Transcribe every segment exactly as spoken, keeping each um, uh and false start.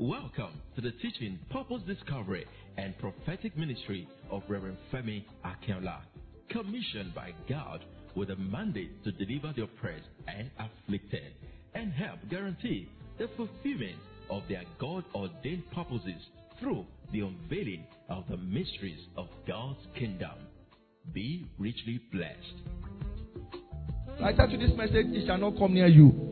Welcome to the teaching, purpose discovery, and prophetic ministry of Reverend Femi Akinola, commissioned by God with a mandate to deliver the oppressed and afflicted and help guarantee the fulfillment of their God-ordained purposes through the unveiling of the mysteries of God's kingdom. Be richly blessed. I tell you this message, it shall not come near you.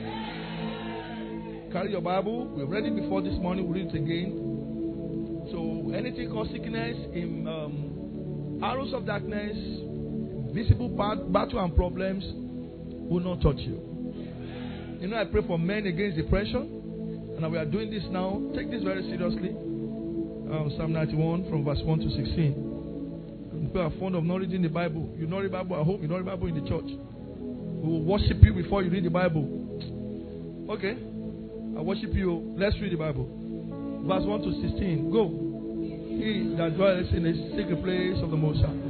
Carry your Bible. We read it before this morning. We'll read it again. So anything called sickness, in um, arrows of darkness, visible battle and problems will not touch you. You know, I pray for men against depression, and we are doing this now. Take this very seriously. Um, Psalm ninety-one from verse one to sixteen. People are fond of not reading the Bible. You know the Bible at home. You know the Bible in the church. We will worship you before you read the Bible. Okay. I worship you. Let's read the Bible. Verse one to sixteen. Go. He that dwells in the secret place of the Most High,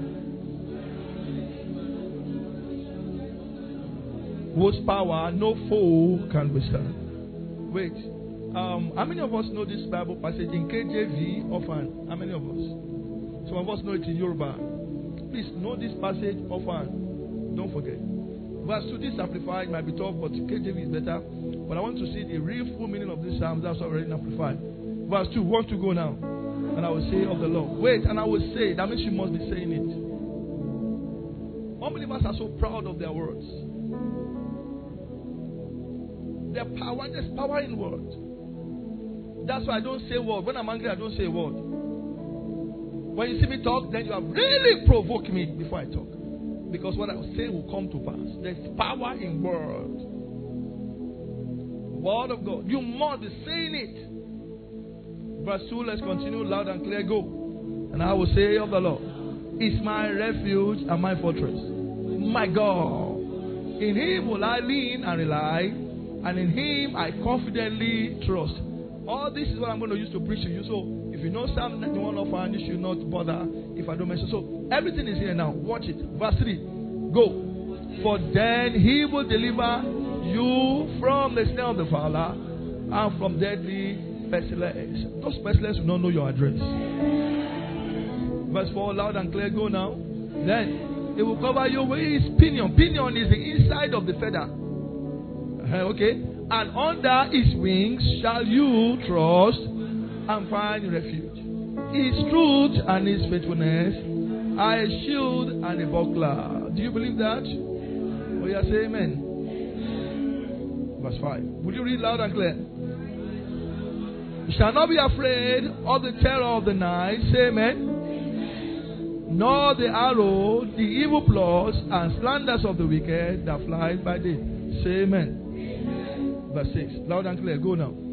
whose power no foe can withstand. Wait. Um, how many of us know this Bible passage in K J V often? How many of us? Some of us know it in Yoruba. Please know this passage often. Don't forget. Verse two, this amplified might be tough, but K J V is better. But I want to see the real full meaning of this psalm. That's already amplified. Verse two, want to go now. And I will say of the Lord. Wait, and I will say. That means you must be saying it. Unbelievers are so proud of their words. Their power, there's power in words. That's why I don't say a word. When I'm angry, I don't say a word. When you see me talk, then you have really provoked me before I talk. Because what I will say will come to pass. There's power in words. Word of God. You must be saying it. Verse two, let's continue loud and clear. Go. And I will say of the Lord, is my refuge and my fortress, my God. In Him will I lean and rely, and in Him I confidently trust. All this is what I'm going to use to preach to you. So if you know Psalm ninety-one of our, you should not bother if I don't mention. So everything is here now. Watch it. Verse three. Go. For then He will deliver you from the snare of the fowler and from deadly pestilence. Those pestilence will not know your address. Verse four, loud and clear. Go now. Then He will cover you with His pinion. Pinion is the inside of the feather. Uh, okay. And under His wings shall you trust and find refuge. His truth and His faithfulness are a shield and a buckler. Do you believe that? Oh, yeah, say amen. Verse five. Would you read loud and clear? You shall not be afraid of the terror of the night. Say amen. Nor the arrow, the evil plots and slanders of the wicked that fly by day. Say amen. Verse six. Loud and clear. Go now.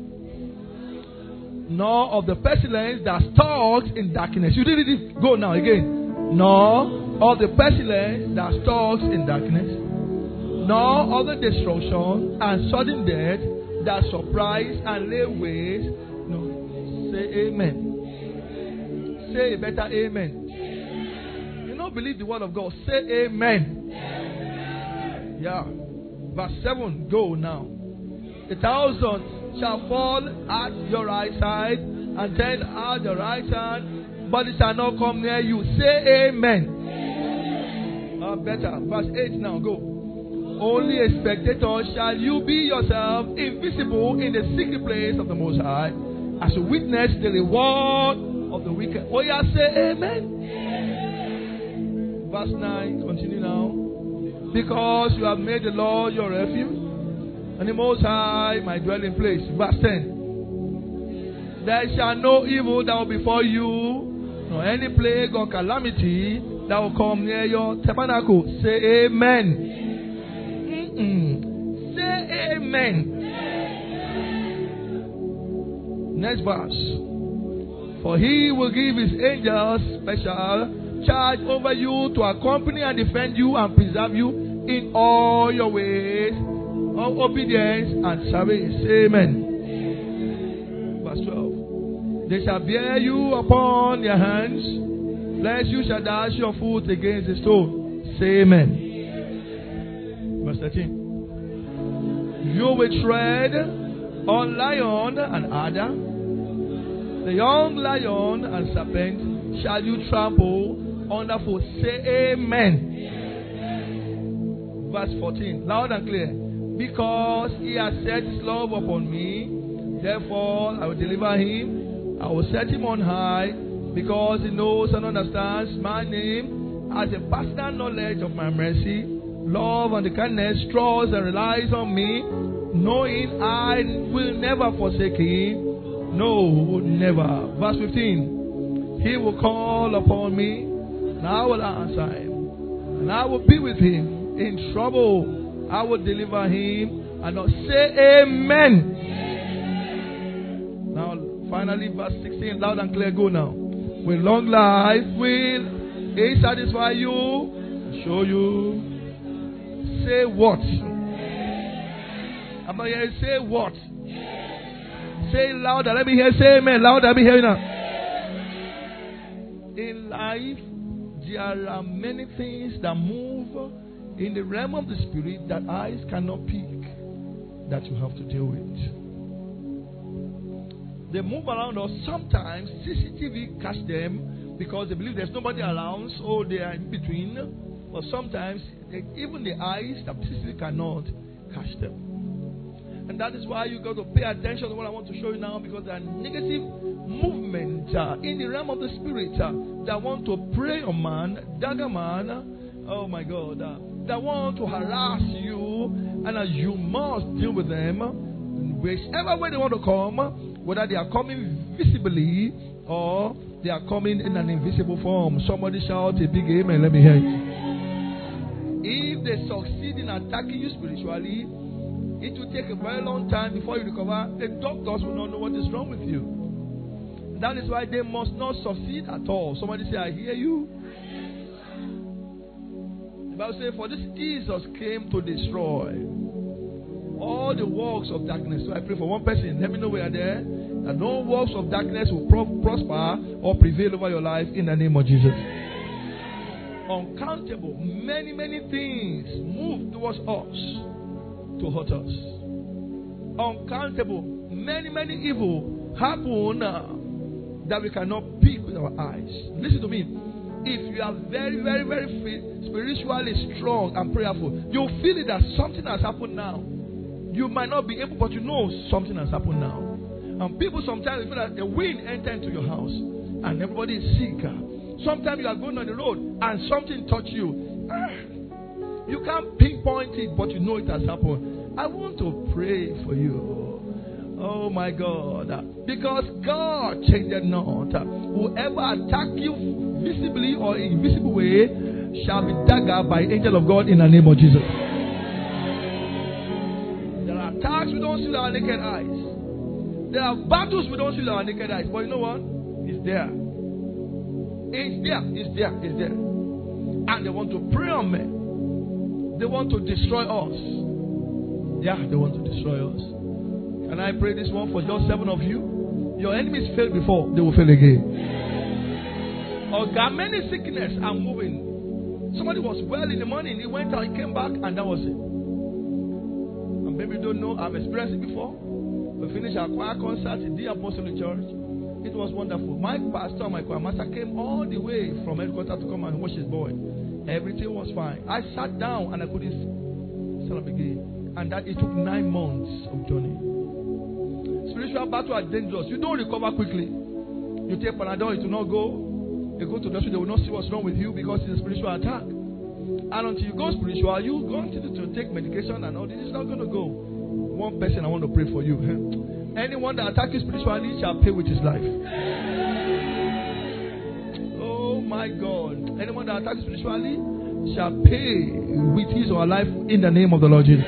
Nor of the pestilence that stalks in darkness. You did it. Go now again. Nor of the pestilence that stalks in darkness. Nor of the destruction and sudden death that surprise and lay waste. No. Say amen. Say a better amen. You don't believe the word of God. Say amen. Yeah. Verse seven. Go now. A thousand shall fall at your right side and ten at your right hand, but it shall not come near you. Say amen. Uh, better. Verse eight now. Go. Only a spectator shall you be yourself, invisible in the secret place of the Most High, as you witness the reward of the wicked. Oh, yeah, say amen. Amen. Verse nine, continue now. Because you have made the Lord your refuge, and the Most High my dwelling place. Verse ten. There shall no evil that will befall you, nor any plague or calamity that will come near your tabernacle. Say amen. Mm-mm. Say amen. Amen. Next verse. For He will give His angels special charge over you to accompany and defend you and preserve you in all your ways of obedience and service. Amen. Verse twelve. They shall bear you upon their hands, lest you shall dash your foot against a stone. Say amen. Verse thirteen. You will tread on lion and adder, The young lion and serpent shall you trample underfoot. Say amen. Amen. Verse fourteen. Loud and clear. Because he has set his love upon me, therefore I will deliver him. I will set him on high, because he knows and understands my name, has a personal knowledge of my mercy, love and the kindness, trusts and relies on me, knowing I will never forsake him. No, never. Verse fifteen. He will call upon me, and I will answer him, and I will be with him in trouble. I will deliver him, and I'll say amen. Amen. Now, finally, verse sixteen, loud and clear, go now. With long life will he satisfy you, show you. Say what? I'm not hearing. Say what? Say louder. Let me hear. Say amen. Louder. Let me hear you now. In life, there are many things that move in the realm of the spirit that eyes cannot pick, that you have to deal with. They move around us. Sometimes C C T V catch them because they believe there's nobody around, so they are in between. But sometimes they, even the eyes, the C C T V cannot catch them. And that is why you got to pay attention to what I want to show you now, because there are negative movements uh, in the realm of the spirit uh, that want to prey on man, dagger man. Uh, oh my God. Uh, that want to harass you, and uh, you must deal with them whichever way they want to come, whether they are coming visibly or they are coming in an invisible form. Somebody shout a big amen. Let me hear you. If they succeed in attacking you spiritually, it will take a very long time before you recover. The doctors will not know what is wrong with you. That is why they must not succeed at all. Somebody say, I hear you. The Bible says, for this Jesus came to destroy all the works of darkness. So I pray for one person. Let me know we are there. That no works of darkness will pro- prosper or prevail over your life in the name of Jesus. Uncountable, many, many things move towards us to hurt us. Uncountable, many, many evil happen uh, that we cannot pick with our eyes. Listen to me. If you are very, very, very spiritually strong and prayerful, you'll feel it that something has happened now. You might not be able, but you know something has happened now. And people sometimes feel that the wind entered into your house and everybody is sick. Sometimes you are going on the road and something touched you. You can't pinpoint it, but you know it has happened. I want to pray for you. Oh my God. Because God changed not. Whoever attack you visibly or invisible way shall be daggered by angel of God in the name of Jesus. There are attacks we don't see with our naked eyes. There are battles we don't see with our naked eyes. But you know what? It's there. It's there. It's there. It's there. And they want to prey on men. They want to destroy us. Yeah, they want to destroy us. Can I pray this one for just seven of you? Your enemies failed before, they will fail again. Or got many sickness are moving. Somebody was well in the morning, he went out, he came back, and that was it. And maybe you don't know, I've experienced it before. We finished our choir concert in the Apostolic Church. It was wonderful. My pastor and my choir master came all the way from headquarters to come and watch his boy. Everything was fine. I sat down and I couldn't stand up again. And that it took nine months of journey. Spiritual battle are dangerous. You don't recover quickly. You take Panadol, it will not go. You go to the doctor, they will not see what's wrong with you because it's a spiritual attack. And until you go spiritual, you go continue to take medication and all this. It's not going to go. One person I want to pray for you. Anyone that attacks you spiritually shall pay with his life. Oh my God. Anyone that attacks you spiritually shall pay with his or her life in the name of the Lord Jesus.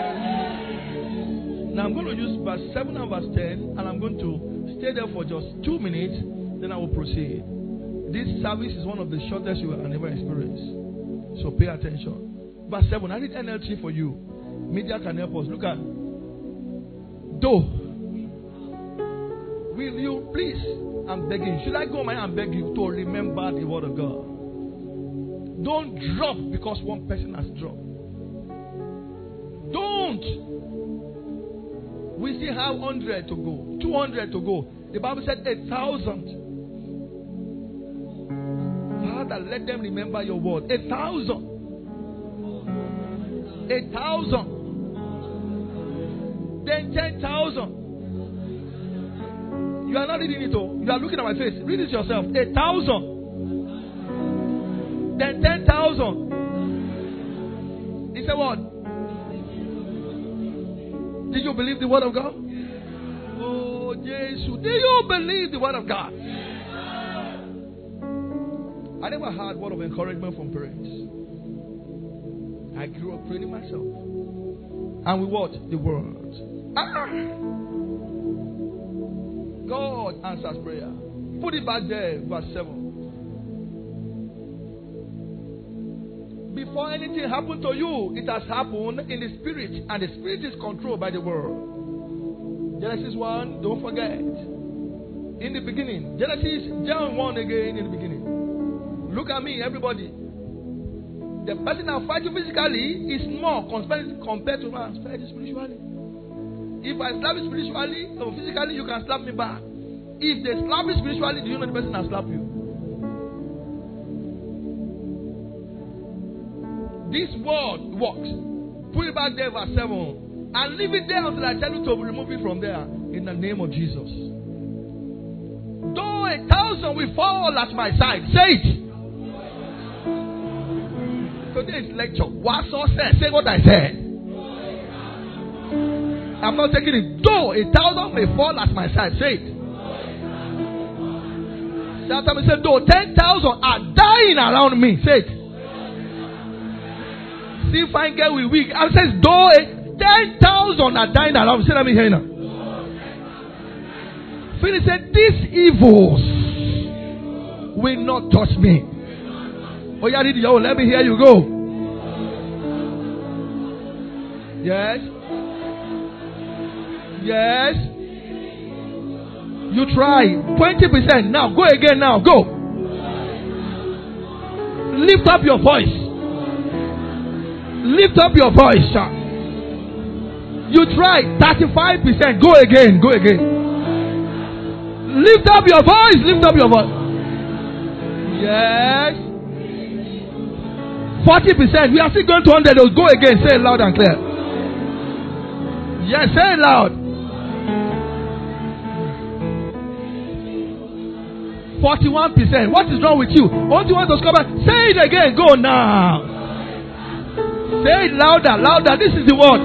Now I'm going to use verse seven and verse ten, and I'm going to stay there for just two minutes, then I will proceed. This service is one of the shortest you will ever experience. So pay attention. Verse seven, I read N L T for you. Media can help us. Look at. Though, will you please, I'm begging you, should I go my and beg you to remember the word of God? Don't drop because one person has dropped. Don't. We still have one hundred to go, two hundred to go. The Bible said a thousand. Father, let them remember your word. A thousand. A thousand. Then ten thousand. You are not reading it all. You are looking at my face. Read it yourself. A thousand. Then ten thousand. He said what? Did you believe the word of God? Oh, Jesus. Do you believe the word of God? I never had word of encouragement from parents. I grew up training myself. And with what? The word. Ah! God answers prayer. Put it back there, verse seven. Before anything happened to you, it has happened in the spirit, and the spirit is controlled by the word. Genesis one, don't forget. In the beginning, Genesis, John one again in the beginning. Look at me, everybody. The person that fights you physically is more compared, compared to man fighting spiritually. If I slap you spiritually or physically, you can slap me back. If they slap you spiritually, do you know the person that slap you? This word works. Put it back there, verse seven. And leave it there until I tell you to remove it from there. In the name of Jesus. Though a thousand will fall at my side, say it. Today's lecture. What so said? Say what I said. I'm not taking it. Though a thousand may fall at my side, say it. That time he said, though ten thousand are dying around me, say it. See if I get with weak. I says, though ten thousand are dying around me. Say, let me hear you now. Philip said, these evils will not touch me. Oh, yeah, did you? Let me hear you go. Yes. Yes. You try. twenty percent. Now, go again now. Go. Lift up your voice. Lift up your voice, sir. You try. thirty-five percent. Go again. Go again. Lift up your voice. Lift up your voice. Yes. forty percent. We are still going to one hundred. Go again. Say it loud and clear. Yes, say it loud. forty-one percent. What is wrong with you? What do you want to discover? Say it again. Go now. Say it louder, louder. This is the word.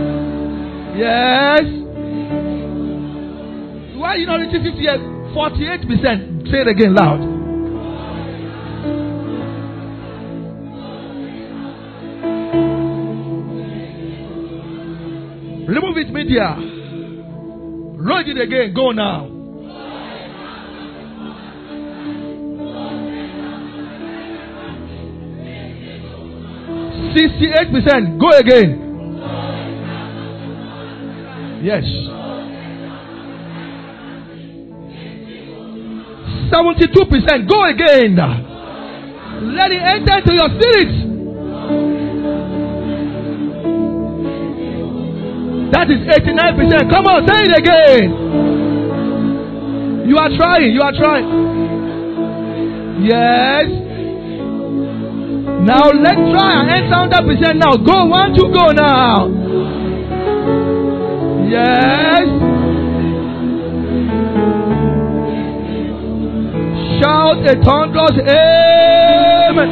Yes. Why are you not reaching fifty years? forty-eight percent. Say it again loud. Remove it, media. Roll it again. Go now. sixty-eight percent. Go again. Yes. seventy-two percent. Go again. Let it enter into your spirit. That is eighty-nine percent. Come on, say it again. You are trying. You are trying. Yes. Now let's try and enter one hundred percent now. Go. One, two, go now. Yes. Shout a thunderous amen.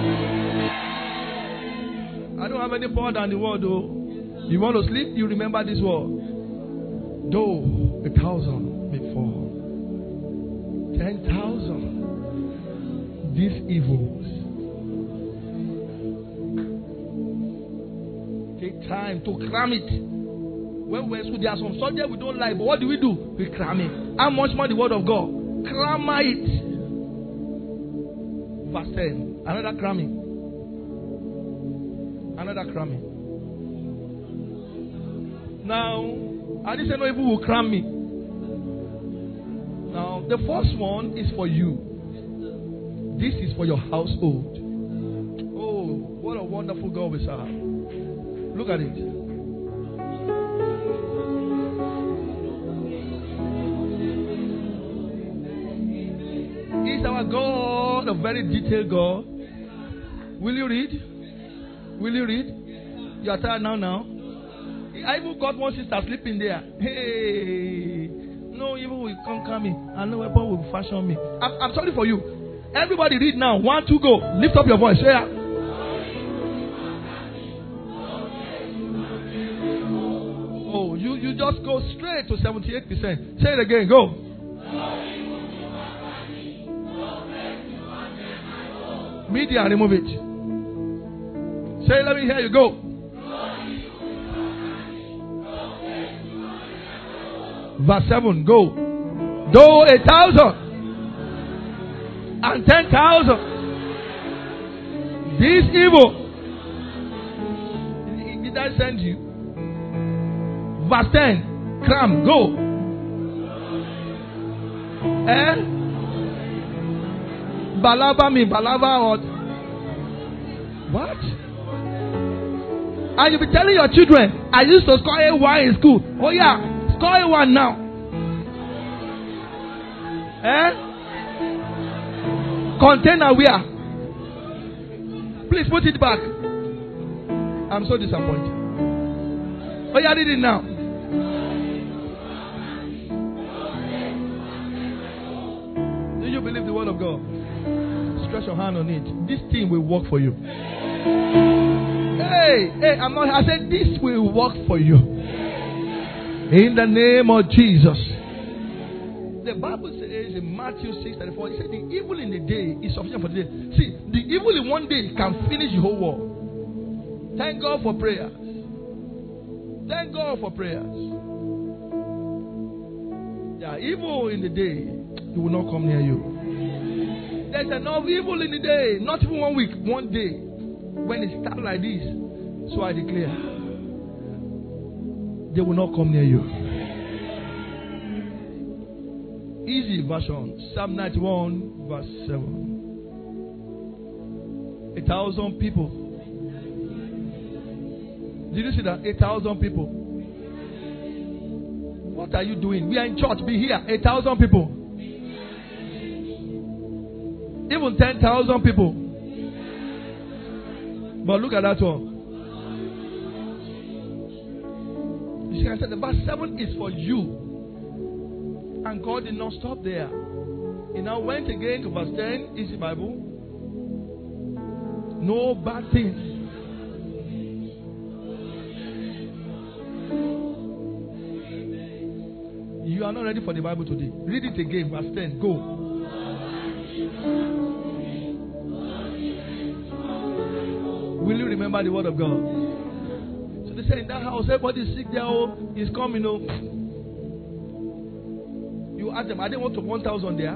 I don't have any power than the word though. You want to sleep? You remember this word. Though a thousand may fall, ten thousand, these evils. Take time to cram it. When we're in school, there are some subjects we don't like, but what do we do? We cram it. How much more the word of God? Cram it. Verse ten. Another cramming. Another cramming. Now, I didn't say no evil will cram me. Now, the first one is for you. This is for your household. Oh, what a wonderful God we serve. Look at it. our God a very detailed God? Will you read? Will you read? You are tired now now? I even got one sister sleeping there. Hey, no evil will conquer me, and no weapon will fashion me. I'm, I'm sorry for you. Everybody read now. One, two, go. Lift up your voice. Say yeah. Oh, you, you just go straight to seventy-eight percent. Say it again. Go. Media, remove it. Say, let me hear you. Go. Verse seven, go. Though a thousand and ten thousand, this evil, did I send you? Verse ten, cram, go. Eh? Balaba me, balaba what? What? And you'll be telling your children, I used to score A one in school. Oh yeah. Score A one now. Eh? Container where? Please put it back. I'm so disappointed. Oh, yeah, read it now. Do you believe the word of God? Stretch your hand on it. This thing will work for you. Hey, hey, I'm not. I said this will work for you. In the name of Jesus. The Bible says in Matthew six thirty-four, it said the evil in the day is sufficient for the day. See, the evil in one day can finish the whole world. Thank God for prayers. Thank God for prayers. Yeah, evil in the day, it will not come near you. There's enough evil in the day, not even one week, one day. When it starts like this, so I declare, they will not come near you. Easy version, Psalm ninety-one, verse seven. A thousand people. Did you see that? A thousand people. What are you doing? We are in church. Be here. A thousand people. Even ten thousand people. But look at that one. You see, I said the verse seven is for you. And God did not stop there. He now went again to verse ten. Is the Bible? No bad thing. You are not ready for the Bible today. Read it again, verse ten. Go. Will you remember the word of God? So they said in that house, everybody is sick there. Oh, he's coming. Oh. You ask them, I didn't want to one thousand there.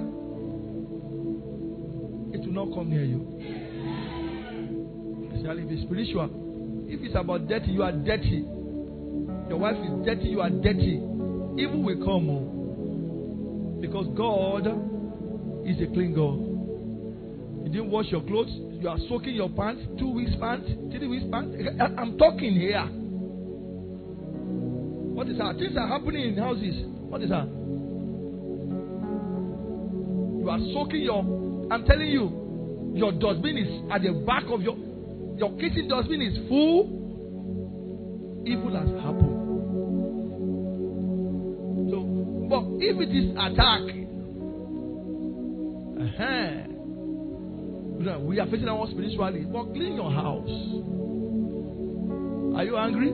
It will not come near you. Especially if it's spiritual. If it's about dirty, you are dirty. Your wife is dirty, you are dirty. Evil will come. Oh. Because God is a clean God. You didn't wash your clothes. You are soaking your pants. Two weeks pants. Three weeks pants. I'm talking here. What is that? Things are happening in houses. What is that? You are soaking your... I'm telling you. Your dustbin is at the back of your... Your kitchen dustbin is full. Evil has happened. So, but if it is attack... Uh-huh. We are facing that one spiritually. But clean your house. Are you angry?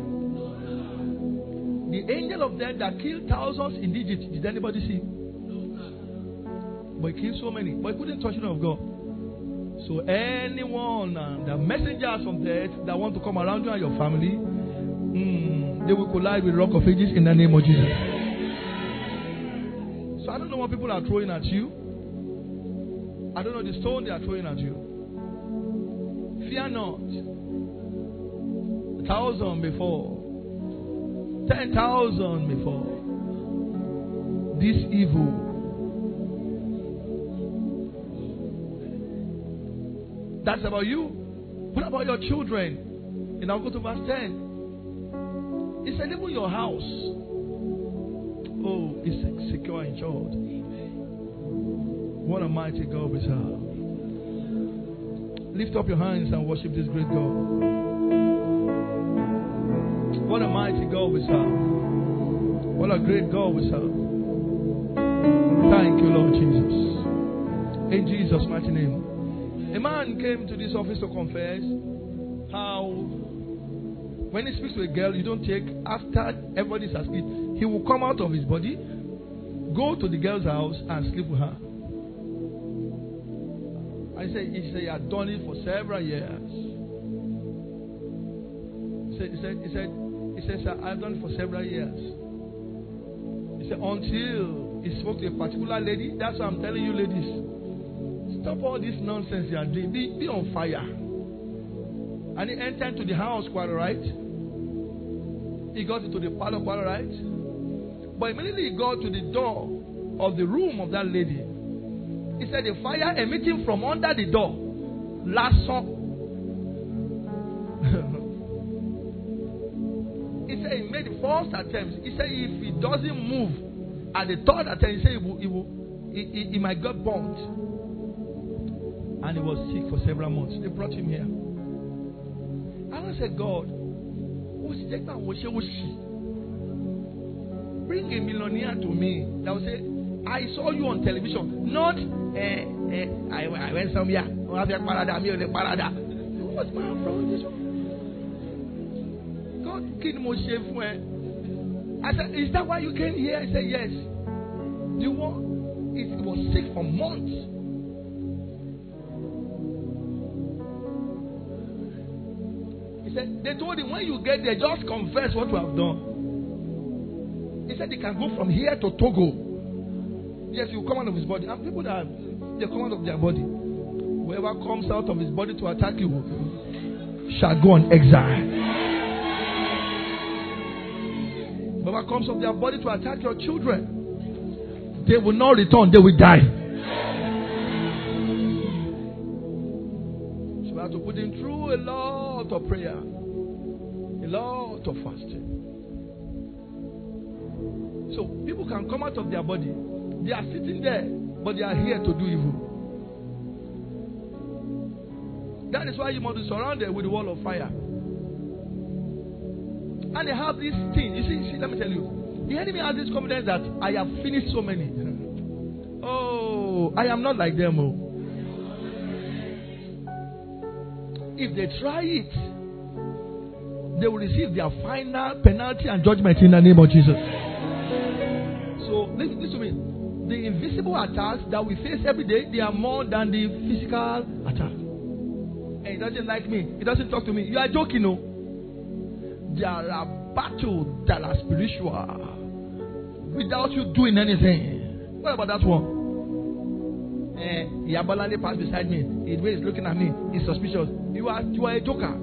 The angel of death that killed thousands in Egypt. Did anybody see? But he killed so many. But he couldn't touch the of God. So anyone, uh, the messengers from death that want to come around you and your family, mm, they will collide with Rock of Ages in the name of Jesus. So I don't know what people are throwing at you. I don't know the stone they are throwing at you. Fear not. A thousand before. Ten thousand before. This evil. That's about you. What about your children? And I'll go to verse ten. It said even your house. Oh, it's secure and insured. What a mighty God we serve. Lift up your hands and worship this great God. What a mighty God we serve. What a great God we serve. Thank you, Lord Jesus. In Jesus' mighty name. A man came to this office to confess how when he speaks to a girl, you don't take after everybody's asleep. He will come out of his body, go to the girl's house and sleep with her. I said, he said he had done it for several years. He said, he said, he said, he said, sir, I've done it for several years. He said, until he spoke to a particular lady. That's why I'm telling you, ladies, stop all this nonsense you are doing. Be, be on fire. And he entered into the house quite right. He got into the parlor quite right. But immediately he got to the door of the room of that lady. He said the fire emitting from under the door last saw. He said he made the first attempt. He said if he doesn't move at the third attempt, he said he, will, he, will, he, he, he might get burnt. And he was sick for several months. They brought him here. And I said, God, bring a millionaire to me that will say, I saw you on television. Not, eh, eh, I, I went somewhere. What's my from this one? God, kid Moshe. I said, is that why you came here? I said, yes. You want? It was sick for months. They told him, when you get there, just confess what you have done. He said, they can go from here to Togo. Yes, you come out of his body. And people that they come out of their body, whoever comes out of his body to attack you shall go on exile. Whoever comes out of their body to attack your children, they will not return, they will die. So we have to put him through a lot of prayer, a lot of fasting. So people can come out of their body. They are sitting there, but they are here to do evil. That is why you must be surrounded with a wall of fire. And they have this thing. You see, see, let me tell you. The enemy has this confidence that I have finished so many. Oh, I am not like them. Oh. If they try it, they will receive their final penalty and judgment in the name of Jesus. So, listen, listen to me. The invisible attacks that we face every day, they are more than the physical attack. And he doesn't like me. He doesn't talk to me. You are joking, no? There are battles that are spiritual without you doing anything. What about that one? Eh, he abundantly passed beside me. The way he's looking at me, he's suspicious. You are, you are a joker.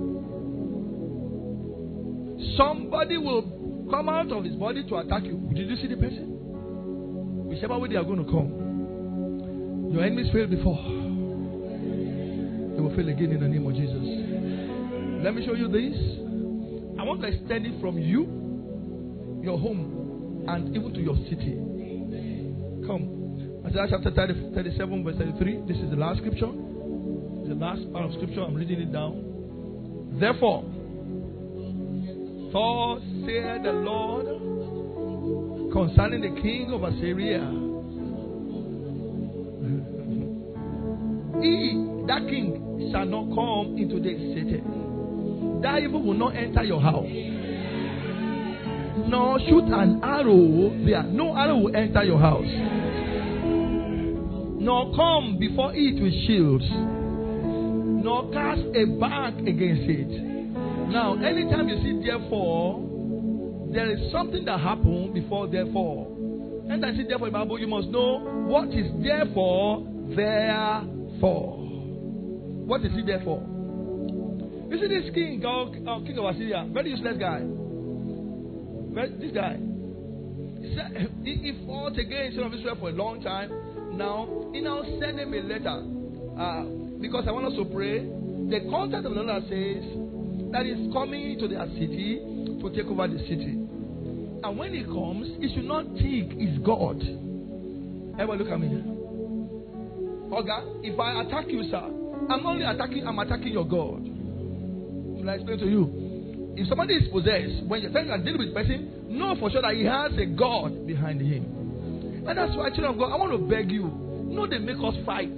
Somebody will come out of his body to attack you. Did you see the person? Whichever way they are going to come, your enemies failed before. They will fail again in the name of Jesus. Let me show you this. I want to extend it from you, your home, and even to your city. Come. Isaiah chapter thirty, thirty-seven, verse thirty-three. This is the last scripture. The last part of scripture. I'm reading it down. Therefore, thus saith the Lord concerning the king of Assyria. He, that king, shall not come into this city. That evil will not enter your house. Nor shoot an arrow there. No arrow will enter your house. Nor come before it with shields. Nor cast a bank against it. Now, anytime you see therefore, there is something that happened before therefore. And I see therefore in the Bible, you must know what is therefore, therefore. What is it therefore? You see this king, uh, king of Assyria, very useless guy. Very, this guy. He, he fought against the children of Israel for a long time. Now, he now sent him a letter. Uh, because I want us to pray. The content of the letter says that he's coming to their city to take over the city. And when he comes, he should not think he's God. Everybody look at me. Oga, if I attack you, sir, I'm not only attacking, I'm attacking your God. Should I explain to you? If somebody is possessed, when you're dealing with the person, know for sure that he has a God behind him. And that's why, children of God, I want to beg you, know they make us fight.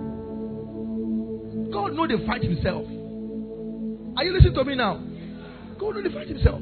God know they fight himself. Are you listening to me now? God know they fight himself.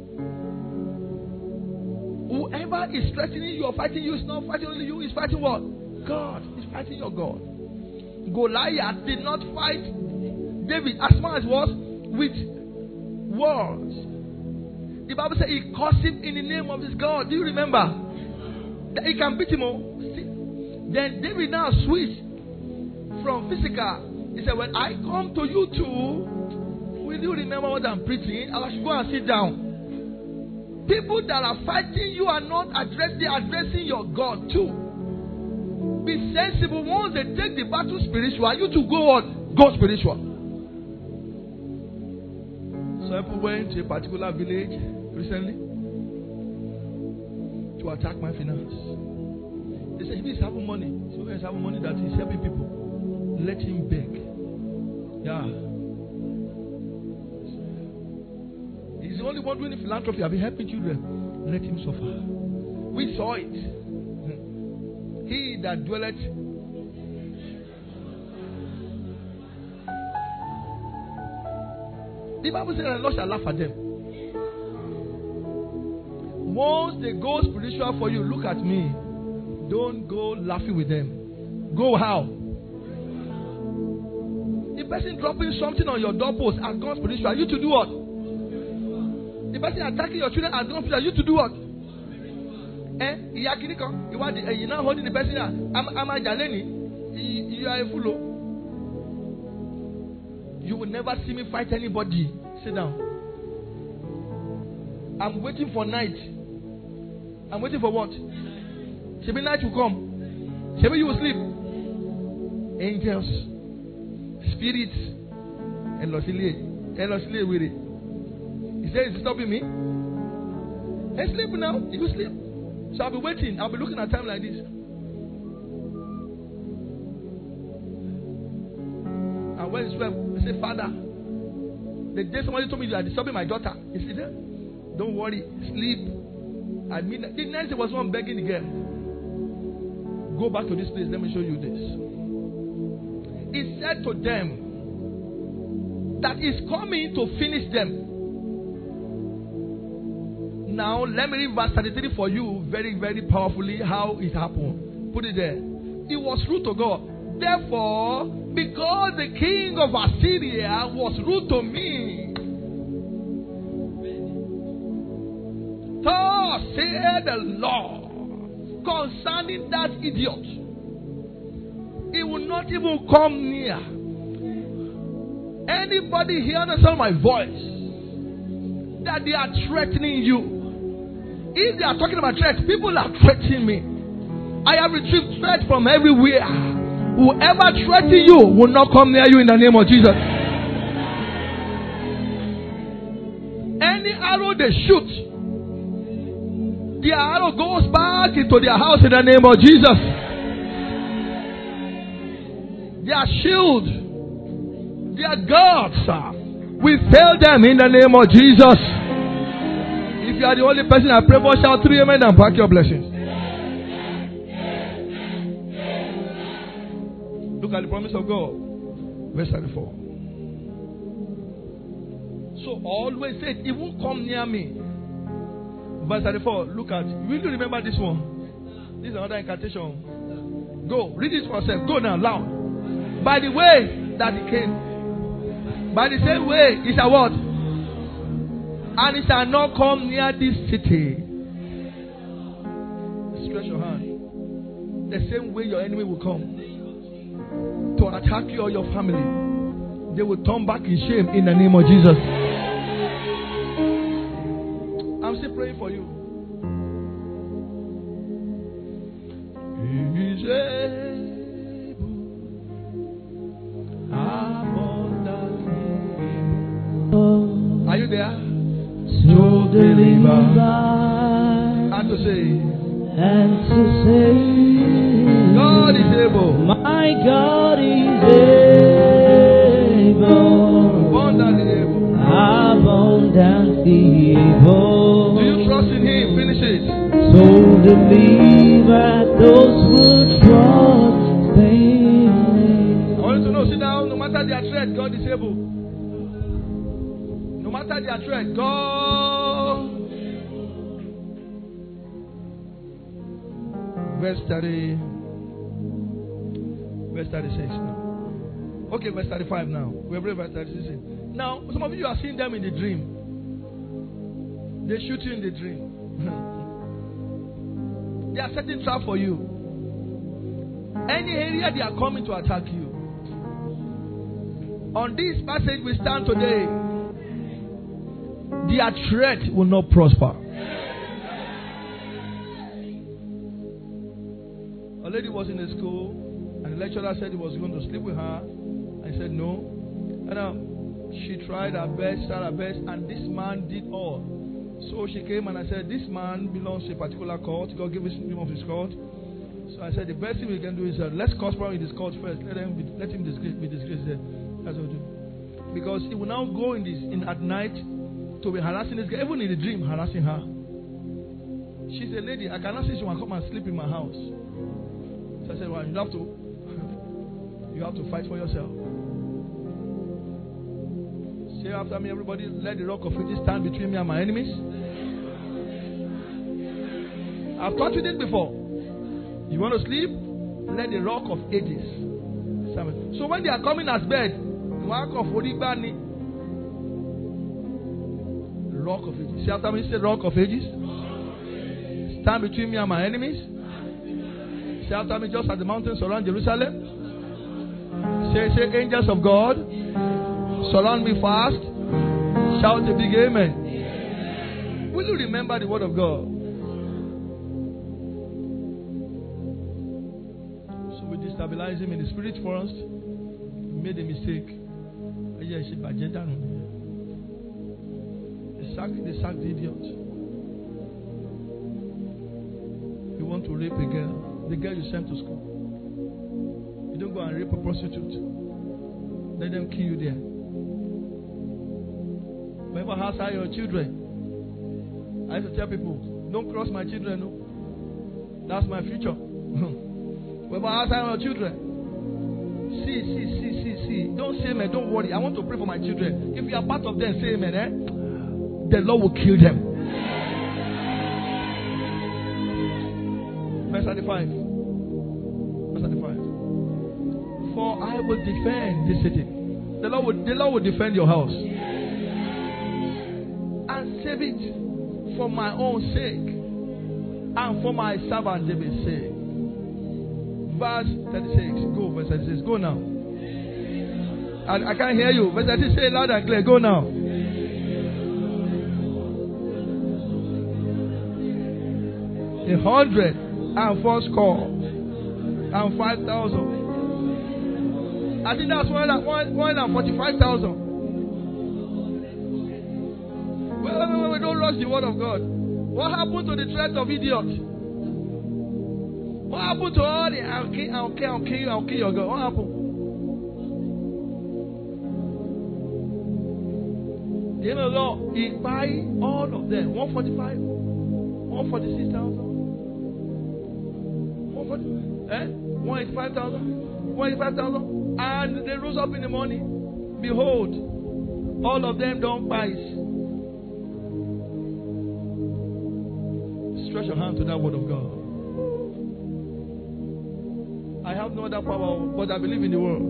Whoever is threatening you or fighting you is not fighting only you, is fighting what? God. He's fighting your God. Goliath did not fight David as much as it was with words. The Bible says he cursed him in the name of his God. Do you remember? That he can beat him all. Then David now switched from physical. He said, when I come to you too, will you remember what I'm preaching? I should go and sit down. People that are fighting you are not addressing, they're addressing your God too. Be sensible. Once they take the battle spiritual, you to go on, go spiritual. Some people went to a particular village recently to attack my finance. They said, if he's having money, so he's having money that he's helping people, let him beg. Yeah. He's the only one doing the philanthropy. I've been helping children. Let him suffer. We saw it. He that dwelleth. The Bible says the Lord shall laugh at them. Once they go spiritual for you, look at me. Don't go laughing with them. Go how? The person dropping something on your doorpost has gone spiritual. You to do what? The person attacking your children has gone spiritual. You to do what? Eh? You're not holding the person. I'm a Jaleni. You are a fool. You will never see me fight anybody. Sit down. I'm waiting for night. I'm waiting for what? Maybe night will come. Maybe you will sleep. Angels, spirits, and Losile. And Losile with it. He said, is it stopping me? Hey, sleep now. You will sleep. So I'll be waiting. I'll be looking at time like this. And when it's well, I say, Father, the day somebody told me you are disturbing my daughter, he said, don't worry, sleep. I mean, the next day was one begging the girl. Go back to this place. Let me show you this. He said to them that he's coming to finish them. Now, let me read verse thirty-three for you very, very powerfully how it happened. Put it there. It was rude to God. Therefore, because the king of Assyria was rude to me, thus said the Lord concerning that idiot, he will not even come near. Anybody hear the sound of my voice that they are threatening you? If they are talking about threats, people are threatening me. I have retrieved threats from everywhere. Whoever threatens you will not come near you in the name of Jesus. Any arrow they shoot, the arrow goes back into their house in the name of Jesus. Their shield, their guards, we fail them in the name of Jesus. If you are the only person I pray for, shout three amen and pack your blessings. Look at the promise of God. Verse thirty-four. So always say, it won't come near me. Verse thirty-four, look at. Will you remember this one? This is another incantation. Go, read it for yourself. Go now, loud. By the way that he came, by the same way, he shall what? And he shall not come near this city. Stretch your hand. The same way your enemy will come to attack you or your family, they will turn back in shame in the name of Jesus. I'm still praying for you. He is able, abundantly. Are you there? To deliver and to say, and to say, God God is able. My God is able. Abundantly able. Abundantly able. Do you trust in Him? Finish it. So believe that those who trust Him. I want you to know, sit down, no matter their threat, God is able. No matter their threat, God. Verse thirty. Verse thirty-six now. Okay, verse thirty-five now. We're reading verse thirty-six. Now, some of you are seeing them in the dream. They shoot you in the dream. They are setting trap for you. Any area they are coming to attack you. On this passage we stand today, their threat will not prosper. A lady was in the school, and the lecturer said he was going to sleep with her. I said no. And um, she tried her best, tried her best, and this man did all. So she came and I said, this man belongs to a particular court. God gave us the name of his court. So I said, the best thing we can do is uh, let's conspire in this court first. Let him be, let him disgrace, be disgraced there. That's what we do. Because he will now go in this in at night to be harassing this girl, even in the dream, harassing her. She's a lady. I cannot say she will come and sleep in my house. So I said, well, you have to, you have to fight for yourself. Say after me, everybody, let the rock of ages stand between me and my enemies. I've taught you this before. You want to sleep? Let the rock of ages stand. So when they are coming as bed, the rock of Odibani, the rock of ages. Say after me, say rock of ages. Stand between me and my enemies. Say after me, just as the mountains surround Jerusalem. Say, say, angels of God, surround me fast. Shout a big amen. Amen. Will you remember the word of God? So we destabilize him in the spirit first. We made a mistake. They sacked, they sacked the idiot. You want to rape a girl, the girl you sent to school. You don't go and rape a prostitute. Let them kill you there. Whoever has high your children, I have to tell people, don't cross my children. No. That's my future. Whoever has high your children, see, see, see, see, see. Don't say amen. Don't worry. I want to pray for my children. If you are part of them, say amen. Eh? The Lord will kill them. Verse thirty-five. Verse thirty-five. For I will defend this city. The Lord will, the Lord will defend your house. And save it for my own sake. And for my servant David's sake. Verse thirty-six. Go, verse thirty-six. Go now. I, I can't hear you. Verse thirty-six. Say it loud and clear. Go now. A hundred and four score and five thousand. I think that's one hundred forty-five thousand. Well, wait, wait, wait, don't rush the word of God. What happened to the threat of idiot? What happened to all the I'll kill, I'll kill, I'll kill you, I'll kill your God? What happened? The end of the law, he buy all of them. one forty-five, one forty-six thousand, one forty, eh? one eighty-five thousand, one eighty-five thousand. And they rose up in the morning. Behold, all of them don't buy. Stretch your hand to that word of God. I have no other power, but I believe in the word.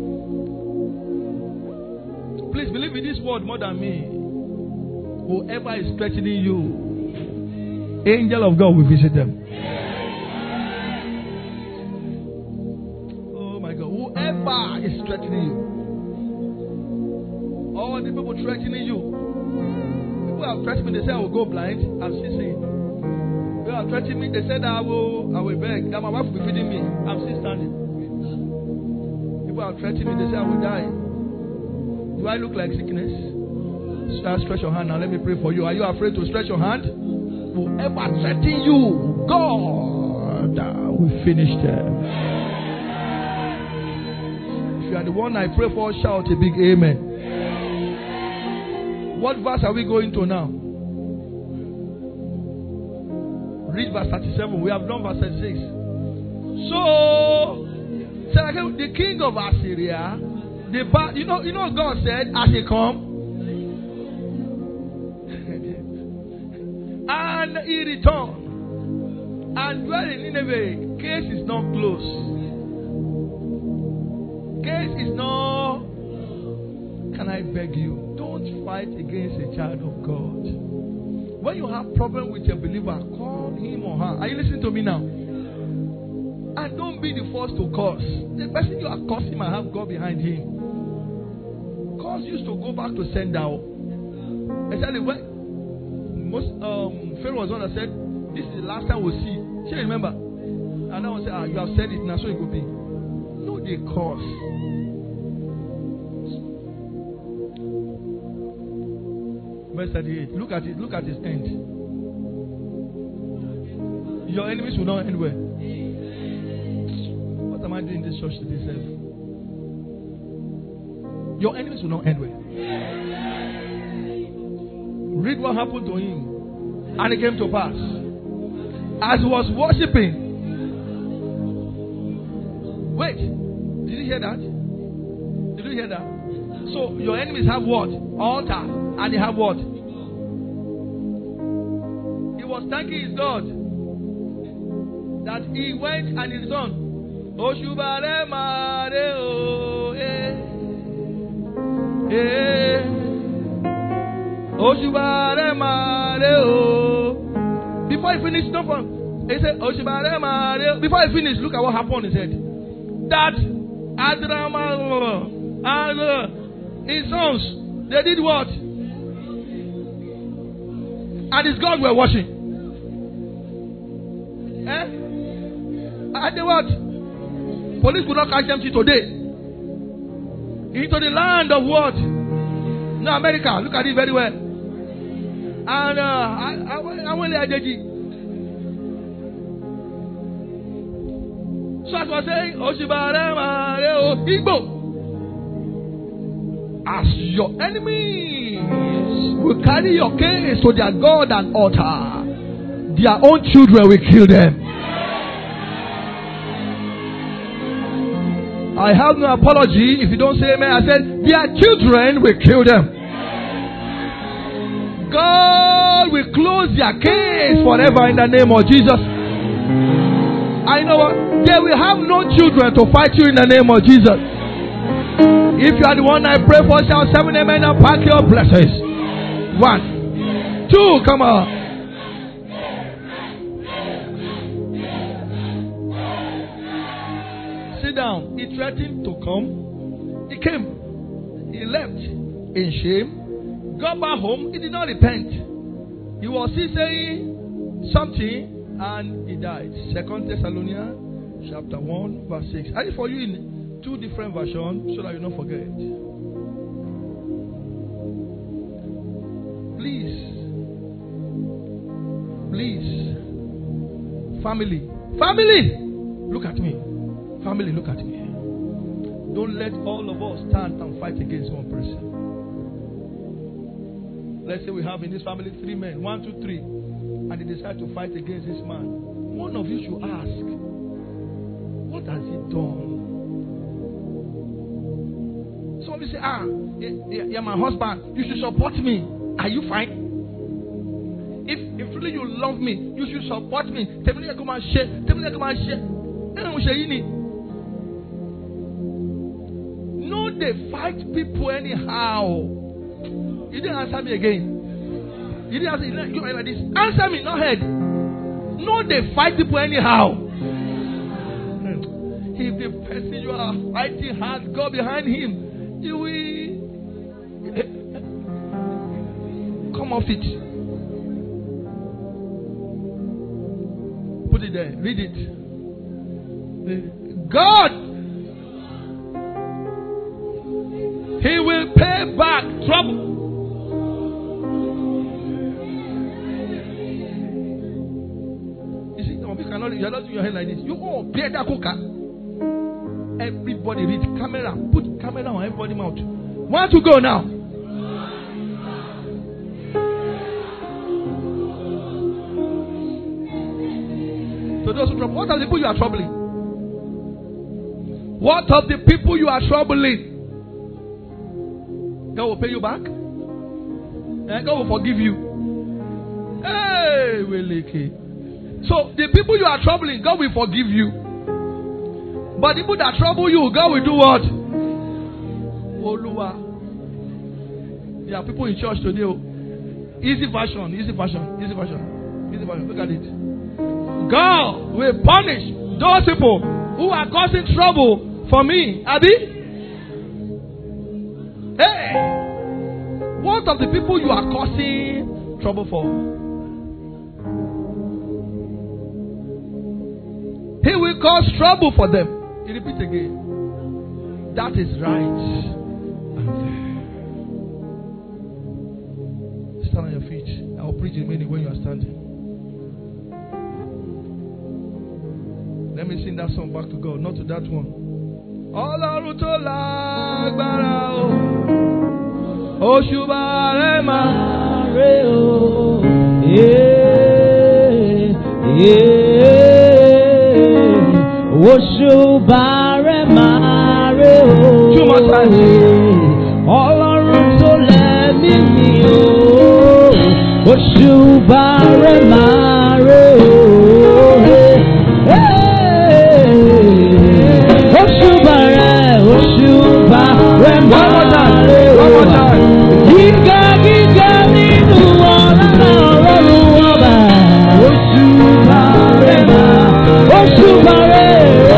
Please believe in this word more than me. Whoever is threatening you, angel of God will visit them. Oh my God. Whoever is threatening you, all the people threatening you, people have threatened me, they say I will go blind. I'm still seeing. People have threatened me, they said I will I will beg, that my wife will be feeding me. I'm still standing. People have threatened me, they say I will die. Do I look like sickness? Stretch your hand now. Let me pray for you. Are you afraid to stretch your hand? Whoever threatens you, God will finish them. you are the one I pray for, shout a big amen. What verse are we going to now? Read verse thirty-seven. We have done verse thirty-six. So, the king of Assyria, the you know, you know what God said as he come, and he returned and dwelt in Nineveh. Case is not closed. Case is not. Can I beg you? Don't fight against a child of God. When you have problem with your believer, call him or her. Are you listening to me now? And don't be the first to curse. The person you are cursing might have God behind him. Curse used to go back to sender. Especially when most um, Pharaoh was one that said, "This is the last time we'll see." She remember, and I will say, "Ah, you have said it now, so it will be." No, they curse. Verse thirty-eight. Look at it. Look at his end. Your enemies will not end well. What am I doing in this church today, self? Your enemies will not end well. Read what happened to him. And it came to pass. As he was worshipping. Wait. Did you hear that? Did you hear that? So your enemies have what? Altar. And they have what? He was thanking his God that he went and he returned. Oshubare mare o eh eh Oshubare mare o. Before he finished, no problem. He said Oshubare mare. Before he finished, look at what happened. He said that Adrama and his sons, they did what? And his gods were watching. Eh? And they what? Police could not catch them till today. Into the land of what? No, America. Look at it very well. And uh, I, I, I went there, so as I was saying, Oshibare Igbo. As your enemies will carry your case to their God and altar, their own children will kill them. I have no apology if you don't say amen. I said, their children will kill them. God will close their case forever in the name of Jesus. I know what? They will have no children to fight you in the name of Jesus. If you are the one I pray for, shout seven amen and pack your blessings. One. Two, come on. Sit down. He threatened to come. He came. He left in shame. Got back home. He did not repent. He was still saying something and he died. Second Thessalonians chapter one verse six. I read for you in two different versions so that you don't forget. Please. Please. Family. Family! Look at me. Family, look at me. Don't let all of us stand and fight against one person. Let's say we have in this family three men. One, two, three. And they decide to fight against this man. One of you should ask, what has he done? Some of you say, ah, you're my husband. You should support me. Are you fine? If, if really you love me, you should support me. Tell me come and share. Tell me come and share. No, they fight people anyhow. You didn't answer me again. You didn't answer. You didn't like this. Answer me, not head. No, they fight people anyhow. If the person you are fighting has God behind him, you will come off it. Put it there. Read it. God, He will pay back trouble. You see, you cannot, you are not doing your head like this. You go pay that cooker. Everybody read camera. Put camera on everybody's mouth. Want to go now? So those who trouble, what are the people you are troubling? What of the people you are troubling? God will pay you back. And God will forgive you. Hey, Weleke. So the people you are troubling, God will forgive you. But the people that trouble you, God will do what? Oluwa. There are people in church today. Easy version, easy version, easy version, easy version. Look at it. God will punish those people who are causing trouble for me. Abi? Hey! What of the people you are causing trouble for? He will cause trouble for them. You repeat again. That is right and fair. Stand on your feet. I will preach in many when you are standing. Let me sing that song back to God, not to that one. Ọlọ́run tó lágbára o, òṣùbà rẹ̀ máa rẹ̀ o. Òṣùbà rẹ̀ máa rẹ̀ o. Two more times. Ọlọ́run tó lẹ́mí mi o, òṣùbà rẹ̀ máa rẹ̀ o. Òṣùbà rẹ̀, òṣùbà rẹ̀ máa rẹ̀ o. Gíga gíga nínú ọlá Ọlọ́run ọba. Òṣùbà rẹ̀ máa, òṣùbà rẹ̀.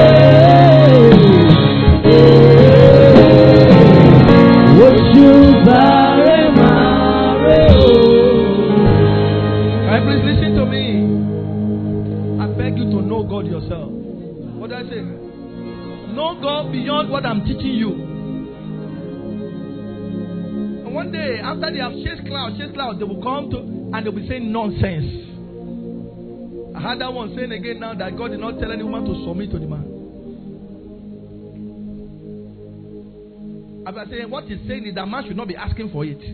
Òṣùbà rẹ̀ máa rẹ̀ o. Right, please listen to me. I beg you to know God yourself. What did I say? Know God beyond what I'm teaching you. And one day, after they have chased clouds, chased clouds, they will come to and they'll be saying nonsense. I heard that one saying again now that God did not tell any woman to submit to the man. After saying what he's saying is that man should not be asking for it.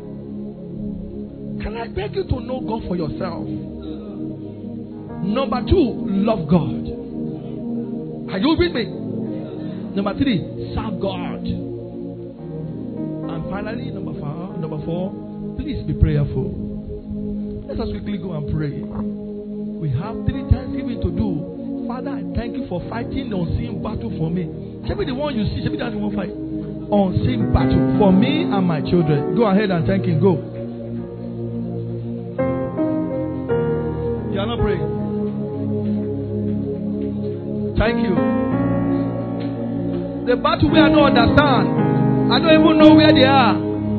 Can I beg you to know God for yourself? Number two, love God. Are you with me? Number three, serve God. And finally, number four, number four, please be prayerful. Let us quickly go and pray. We have three thanksgiving to do. Father, I thank you for fighting the unseen battle for me. Show me the one you see. Show me that one fight. Unseen battle for me and my children. Go ahead and thank him. Go. You are not praying. Thank you. The battle we I don't understand. I don't even know where they are.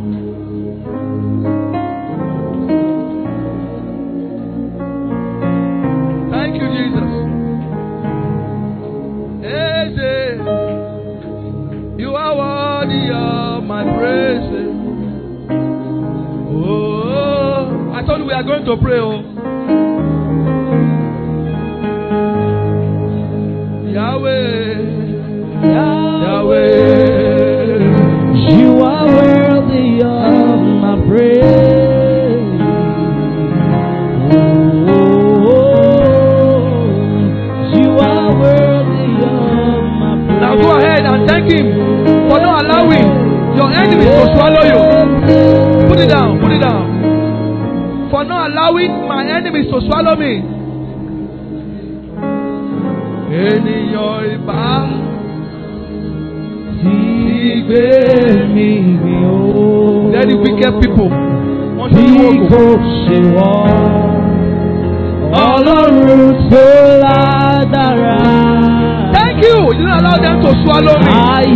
Thank you, Jesus. Eze, you are worthy of my praise. Oh, I thought we are going to pray. Oh, Yahweh. Yahweh, you are worthy of my praise. Oh, you are worthy of my praise. Now go ahead and thank him for not allowing your enemies to swallow you. Put it down, put it down. For not allowing my enemies to swallow me. Ènìyàn ìbá. Very wicked people. Thank you. You didn't allow them to swallow me.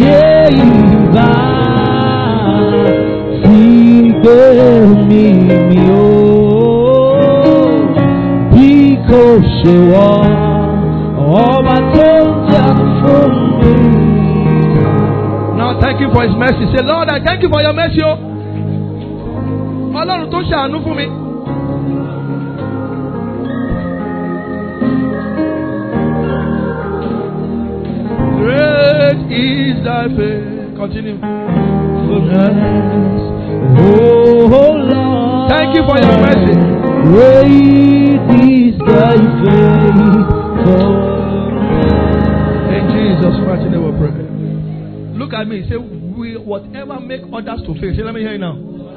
Now thank you for his mercy. Say, Lord, I thank you for your mercy. Ọlọ́run tó ṣàánú fún mi. Great is thy faith. Continue. Oh Lord, thank you for your mercy. Great is thy faithfulness. In Jesus' mighty name we pray. Look at me. Say, we whatever make others to fail. Say, let me hear you now.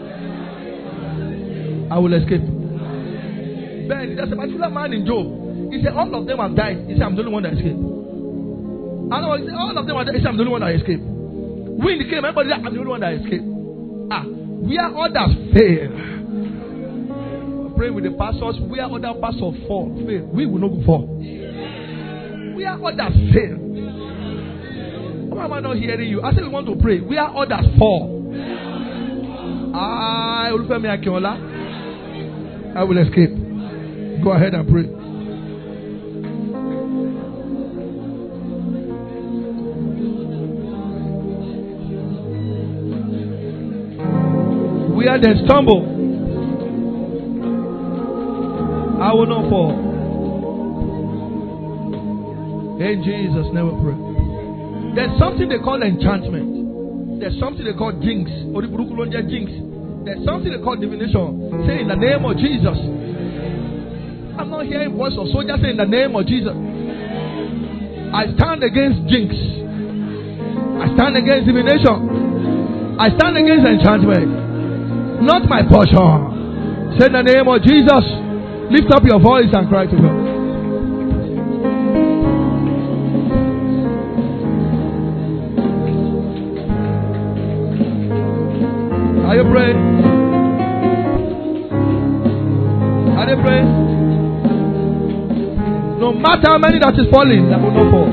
I will escape. Ben, there's a particular man in Job. He said, all of them have died. He said, I'm the only one that escaped. I know, he said, all of them have died. He said, I'm the only one that escaped. When he came, everybody said, I'm the only one that escaped. Ah, where others fail. Pray with the pastors. Where other pastors fall, fail, we will not fall. Where others fail. Why am I not hearing you? I said we want to pray. Where others fall. I Olufemi Akinola, I will escape. Go ahead and pray. Where they stumble, I will not fall. In Jesus' name we pray. There's something they call enchantment. There's something they call jinx. Jinx. There's something they call divination. Say in the name of Jesus. I'm not hearing voice of soldiers say in the name of Jesus. I stand against jinx. I stand against divination. I stand against enchantment. Not my portion. Say in the name of Jesus. Lift up your voice and cry to God. Are you praying? Are you praying? No matter how many that is falling, that will not fall.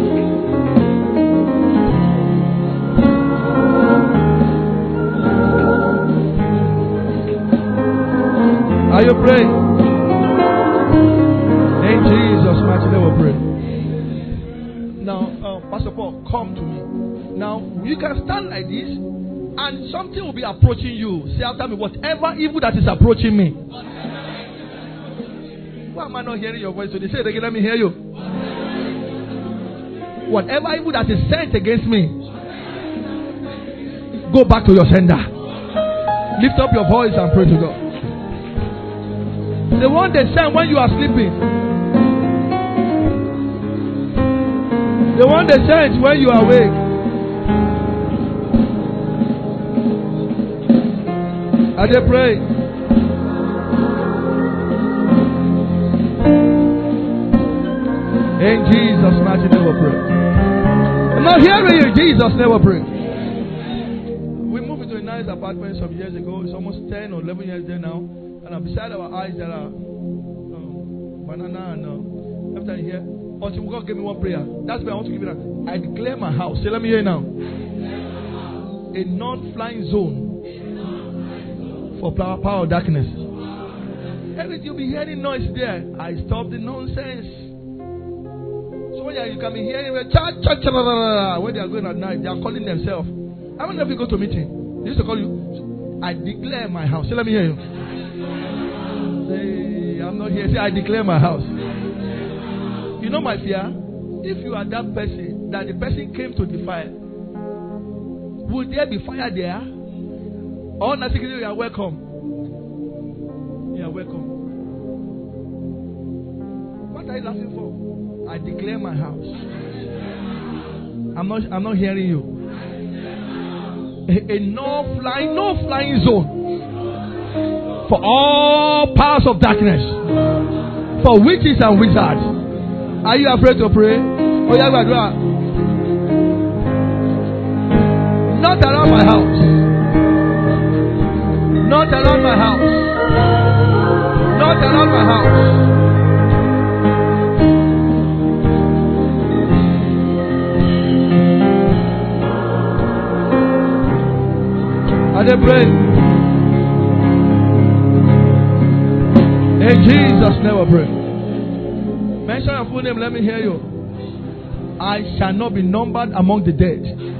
Are you praying? In Jesus' mighty name we pray. Now, uh, Pastor Paul, come to me. Now, you can stand like this, and something will be approaching you. Say after me, whatever evil that is approaching me. Why am I not hearing your voice today? Say it again, let me hear you. Whatever evil that is sent against me, go back to your sender. Lift up your voice and pray to God. The one they send when you are sleeping. The one they send when you are awake. Are they praying? In Jesus' mighty name we pray. I'm not hearing you. Jesus' name we pray. We moved into a nice apartment some years ago. It's almost ten or eleven years there now. And beside our eyes there are um, banana and uh, everything here. Until God gave me one prayer. That's why I want to give it up. I declare my house. Say, let me hear you now. A non-flying zone for power, power of darkness. Everything you'll be hearing noise there. I stop the nonsense. So when you can be hearing cha cha cha when they are going at night, they are calling themselves. I don't know if you go to a meeting. They used to call you. I declare my house. Say, let me hear you. Say, I'm not here. Say, I declare my house. You know my fear? If you are that person, that the person came to the fire, will there be fire there? Or nothing, you are welcome. You are welcome. What are you laughing for? I declare my house. I'm not I'm not hearing you. A, a no flying, no flying zone for all powers of darkness, for witches and wizards. Are you afraid to pray? Oh yeah, God. Not around my house. Not around my house. Not around my house. Are they praying? In Jesus' name we pray. Mention your full name, let me hear you. I shall not be numbered among the dead.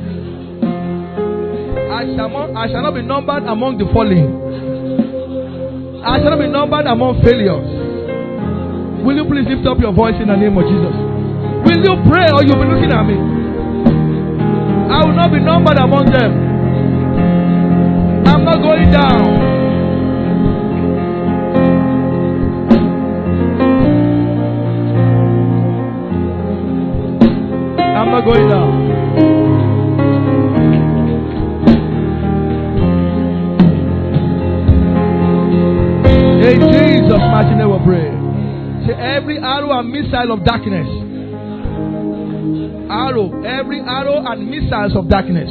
I shall not, I shall not be numbered among the fallen. I shall not be numbered among failures. Will you please lift up your voice in the name of Jesus? Will you pray or you'll be looking at me? I will not be numbered among them. I'm not going down. I'm not going down. In Jesus' mighty name we pray. Say every arrow and missile of darkness. Arrow, every arrow and missiles of darkness.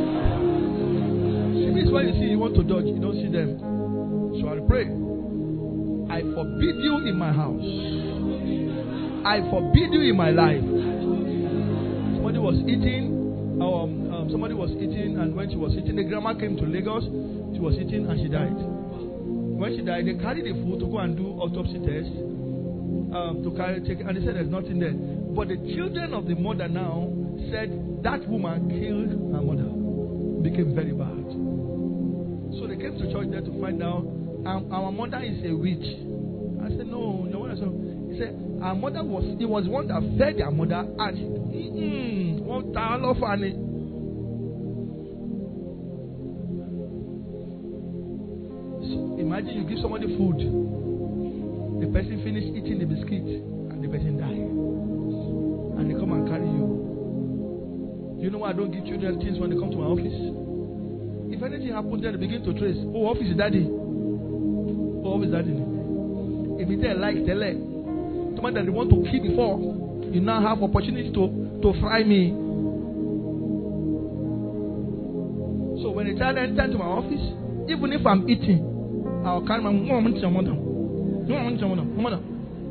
See, this is why you see you want to dodge, you don't see them. So I pray. I forbid you in my house. I forbid you in my life. Somebody was eating. Um, um, somebody was eating, and when she was eating, the grandma came to Lagos. She was eating, and she died. When she died, they carried the food to go and do autopsy test. Um, to carry, take, and they said there's nothing there. But the children of the mother now said that woman killed her mother. It became very bad. So they came to church there to find out um, our mother is a witch. I said no, no one. He said our mother was it was one that fed their mother and mm, one towel of honey. So imagine you give somebody food, the person finish eating the biscuit and the person die. And they come and carry you. You know why I don't give children things when they come to my office? If anything happens, then they begin to trace. Oh, office is daddy. Oh, office is daddy. If it's there, like, tell it. To that they want to kill before, you now have opportunity to, to fry me. So when a child enters to my office, even if I'm eating, I'll carry my mom into your mother. Mother.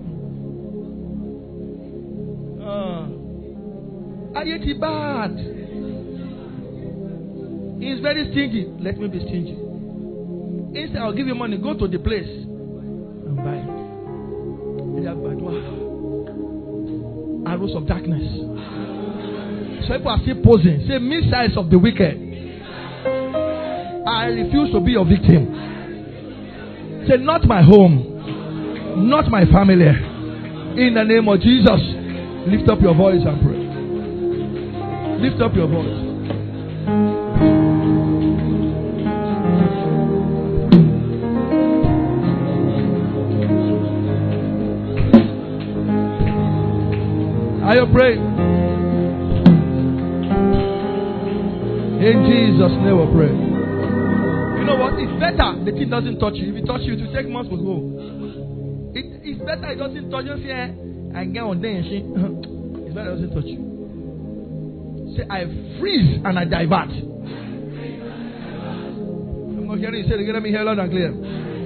I ate it bad. He's very stingy. Let me be stingy. Instead, I'll give you money. Go to the place and buy it. Arrows of darkness. So people are still posing. Say missiles of the wicked. I refuse to be your victim. Say not my home, not my family. In the name of Jesus, lift up your voice and pray. Lift up your voice. Are you praying? In Jesus' name we pray. You know what? It's better the thing doesn't touch you. If it touches you, it will take months to go. It, it's better it doesn't touch you. Say, I get on there. It's better it doesn't touch you. Say, I freeze and I divert. I'm not hearing you say it again. Let me hear loud and clear.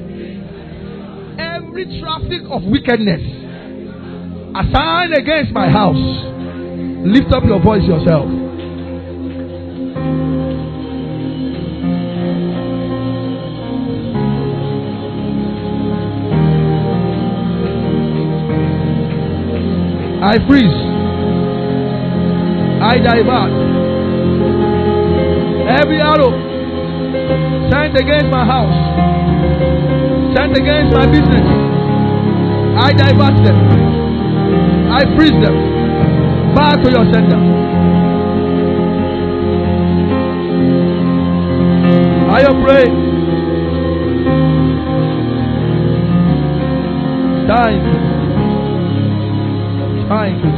Every traffic of wickedness assigned against my house, lift up your voice yourself. I freeze. I divert. Every arrow sent against my house, sent against my business, I divert them. I freeze them. Back to your sender. I pray. Thank you. Thank you.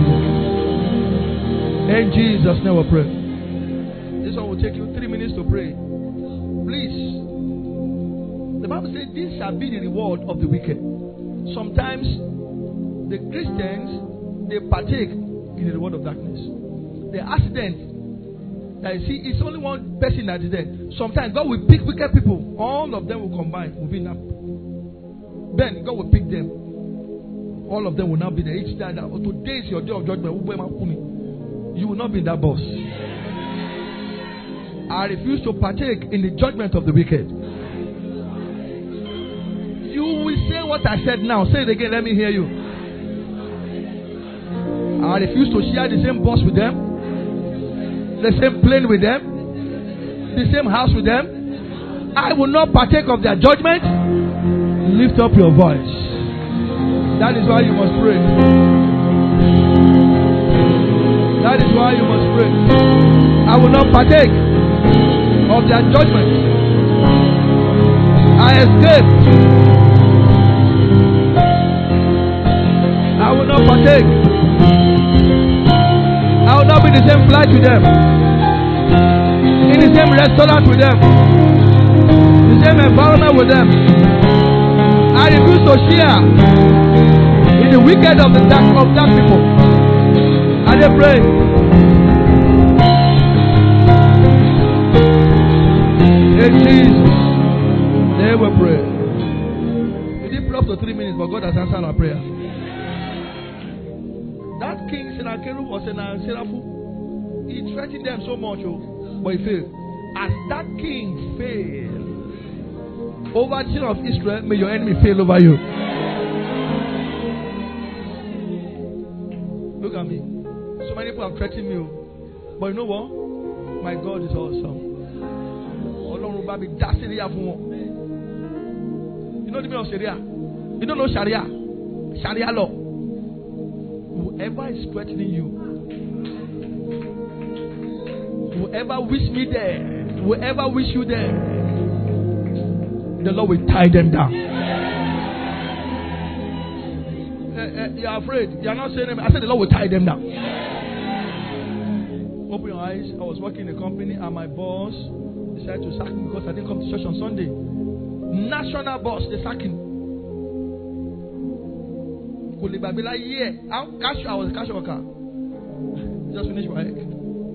In Jesus' name we pray. This one will take you three minutes to pray. Please. The Bible says this shall be the reward of the wicked. Sometimes the Christians, they partake in the reward of darkness. The accident that you see, it's only one person that is there. Sometimes God will pick wicked people. All of them will combine. Will be enough. Then God will pick them. All of them will now be there. Each time that oh, today is your day of judgment. You will not be that boss. I refuse to partake in the judgment of the wicked. You will say what I said now. Say it again. Let me hear you. I refuse to share the same bus with them, the same plane with them, the same house with them. I will not partake of their judgment. Lift up your voice. That is why you must pray. That is why you must pray. I will not partake of their judgment. I escaped. I will not partake. I will not be in the same flight with them, in the same restaurant with them, the same environment with them. I refuse to share in the wicked of the dark of dark people. And they pray. In Jesus, they will pray. We did pray up to three minutes, but God has answered our prayer. That king Sennacherib was in Seraphim. He threatened them so much, oh, but he failed. As that king failed over the children of Israel, may your enemy fail over you. Look at me. So many people have threatened me, but you know what? My God is awesome. You know the meaning of Sharia? You don't know Sharia? Sharia law. Whoever is threatening you, whoever wish me there, whoever wish you there, the Lord will tie them down. Uh, uh, you are afraid. You are not saying them. I said the Lord will tie them down. Open your eyes. I was working in a company and my boss decided to sack me because I didn't come to church on Sunday. National boss, they sack him. I was a cash worker. Just finished my egg.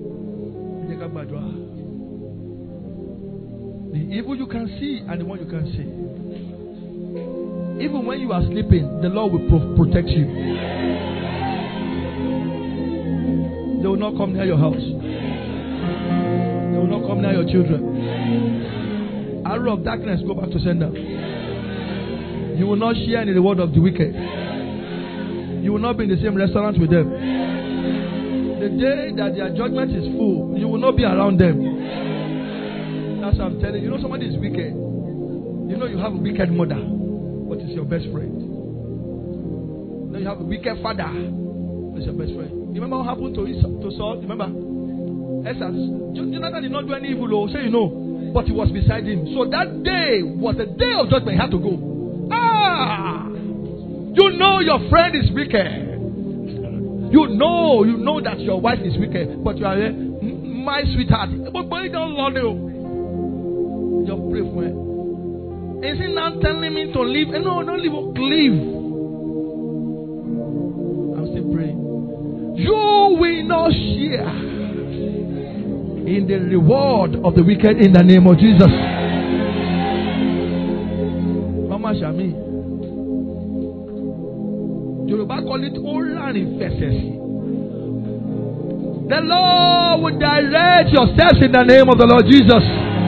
The evil you can see and the one you can see. Even when you are sleeping, the Lord will pro- protect you. They will not come near your house. They will not come near your children. Arrow of darkness, go back to sender. You will not share in the word of the wicked. You will not be in the same restaurant with them. The day that their judgment is full, you will not be around them. That's what I'm telling you. You know somebody is wicked. You know you have a wicked mother, but it's your best friend. You know you have a wicked father, but it's your best friend. You remember what happened to to Saul? Remember? Esther, Jonathan did not do any evil, so you know, but he was beside him. So that day was the day of judgment. He had to go. Ah! You know your friend is wicked. You know, you know that your wife is wicked, but you are there, my sweetheart. But boy, don't love you. Just pray for him. Is he now telling me to leave? No, don't leave. Leave. I'm still praying. You will not share in the reward of the wicked in the name of Jesus. Mama Shami. Yoruba call it Oran Infeses. The Lord will direct your steps in the name of the Lord Jesus.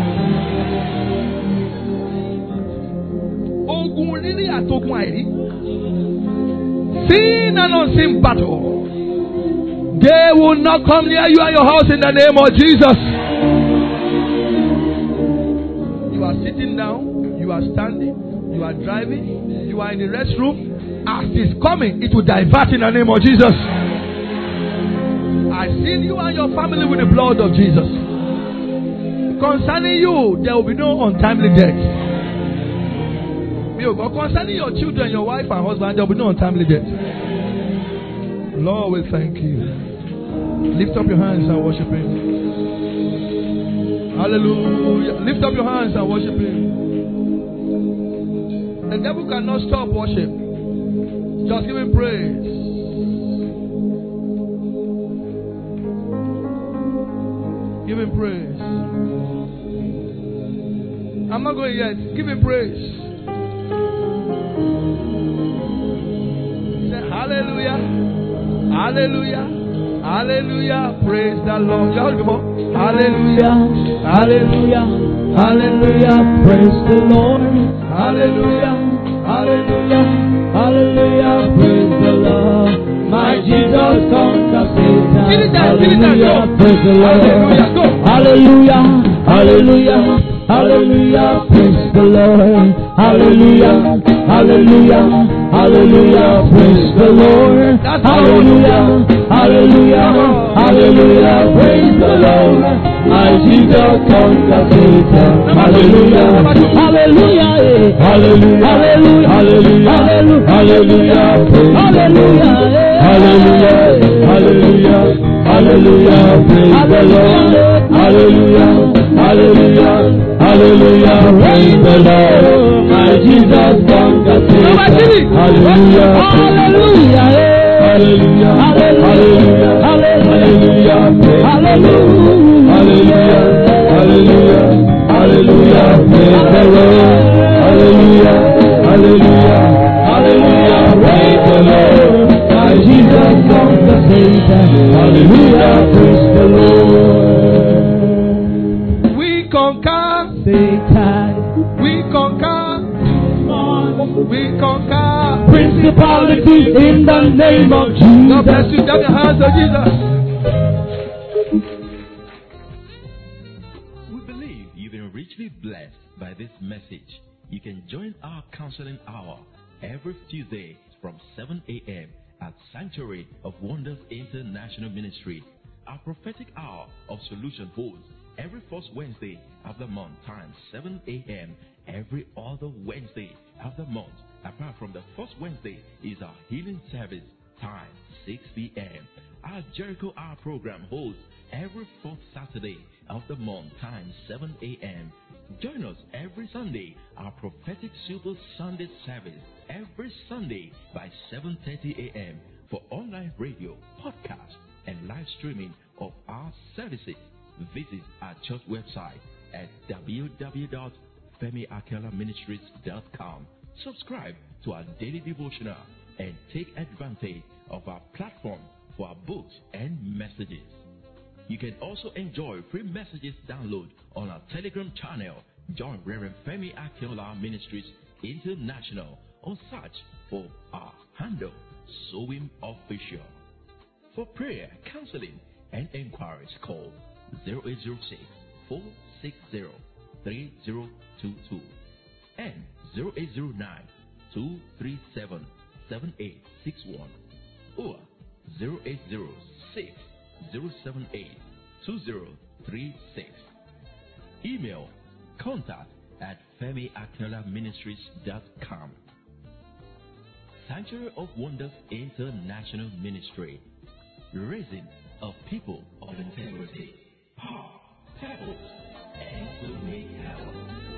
Sin and unseen battle, they will not come near you and your house in the name of Jesus. You are sitting down, you are standing, you are driving, you are in the restroom. As it's coming, it will divert in the name of Jesus. I seal you and your family with the blood of Jesus. Concerning you, there will be no untimely death. But concerning your children, your wife and husband, there will be no untimely death. Lord, we thank you. Lift up your hands and worship Him. Hallelujah. Lift up your hands and worship Him. The devil cannot stop worship. Just give Him praise. Give Him praise. I'm not going yet. Give Him praise. Say hallelujah. Hallelujah. Hallelujah. Praise the Lord. You heard before? Hallelujah. Hallelujah. Hallelujah. Praise the Lord. Hallelujah. Hallelujah. Hallelujah. Praise the Lord. My Jesus conquers Satan. Hallelujah. Praise the Lord. Hallelujah. Hallelujah. Hallelujah. Praise the Lord. Hallelujah. Hallelujah. Hallelujah. Praise the Lord. Hallelujah. hallelujah, hallelujah, praise the Lord. My Jesus conquered Satan. Hallelujah, hallelujah, hallelujah, hallelujah, hallelujah, hallelujah, hallelujah, hallelujah, hallelujah, praise the Lord. Hallelujah, hallelujah, hallelujah, praise the Lord. My Jesus conquered Satan. Hallelujah, hallelujah, hallelujah, hallelujah, hallelujah, hallelujah, hallelujah, hallelujah, praise the Lord. Hallelujah, hallelujah, hallelujah, praise the Lord. My Jesus conquered Satan. Hallelujah, praise the Lord. We conquer Satan. We conquer. We conquer Principalities in the name of Jesus. God bless you. Clap your hands to Jesus. We believe you've been richly blessed by this message. You can join our counseling hour every Tuesday from seven a.m. at Sanctuary of Wonders International Ministry. Our prophetic hour of solution holds every first Wednesday of the month, time seven a.m. every other Wednesday of the month. Apart from the first Wednesday is our healing service, time six p.m. Our Jericho Hour program holds every fourth Saturday of the month, time seven a.m. Join us every Sunday, our prophetic Super Sunday service, every Sunday by seven thirty a.m. for online radio, podcast, and live streaming of our services. Visit our church website at w w w dot femi akela ministries dot com. Subscribe to our daily devotional and take advantage of our platform for our books and messages. You can also enjoy free messages download on our Telegram channel. Join Reverend Femi Akinola Ministries International or search for our handle, Sowim Official. For prayer, counseling, and inquiries, call zero eight zero six, four six zero, three zero two two and zero eight zero nine, two three seven, seven eight six one or zero eight zero six, zero seven eight, two zero three six. Email contact at femi akinola ministries dot com. Sanctuary of Wonders International Ministry, raising a people of integrity, power, purpose, and to make help.